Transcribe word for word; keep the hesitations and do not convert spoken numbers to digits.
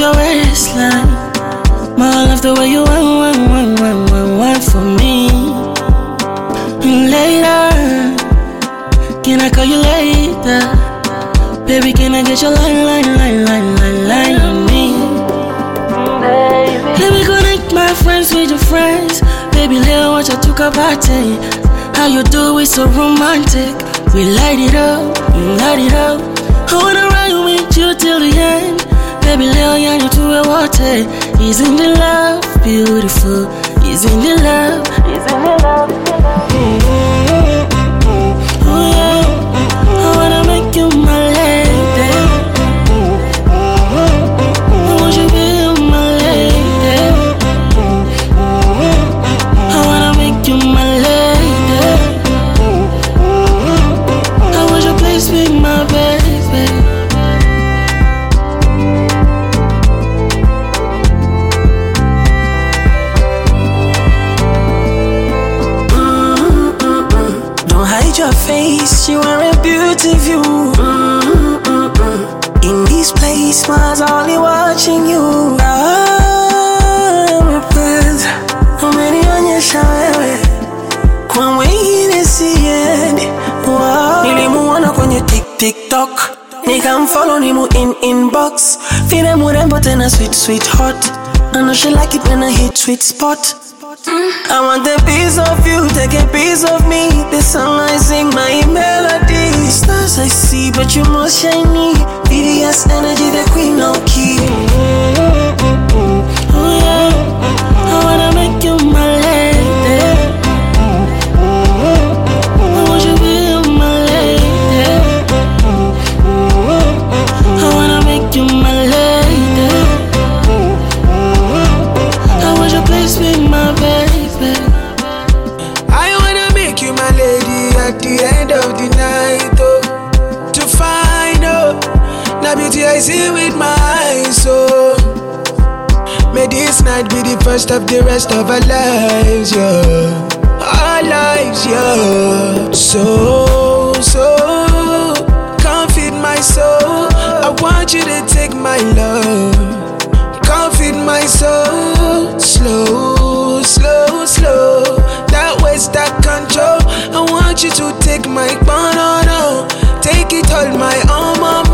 your waistline. My love the way you want, want, want, want, want, want for me. Later, can I call you later? Baby, can I get your line, line, line, line, line, line on me? Let me connect my friends with your friends. Baby, little watch I took a party. How you do it so romantic. We light it up, we light it up. I wanna ride with you till the end. Baby, little young, you to a water. Isn't the love beautiful? Isn't the love? Isn't the love? Oh yeah, I wanna make you my lady. I want you to be my lady. I wanna make you my lady. I want you to please be my baby. Your face, you are a beauty view. Mm-mm-mm. In this place, smiles only watching you. I'm impressed. How many on your shower? Kwa wengine siendi. Wow. Nilimuona kwenye tik TikTok, nikamfollow nimu in inbox. Fine murembo tena sweet sweet hot. I know she like it when I hit sweet spot. I want a piece of you, take a piece of me. The song I sing, my melody. Stars I see, but you more shiny. V V S energy, the queen of key. Oh yeah, I wanna make you my lady. I want you to be my lady. I wanna make you my lady. I want you to please be my baby. I wanna make you my lady at the end of the night, oh. To find out the beauty I see with my eyes, oh. May this night be the first of the rest of our lives, yeah. Our lives, yeah. So, so, come feed my soul. I want you to take my love. Come feed my soul. Slow, slow, slow. That waist, that control. I want you to take my banana. Take it all, my arm,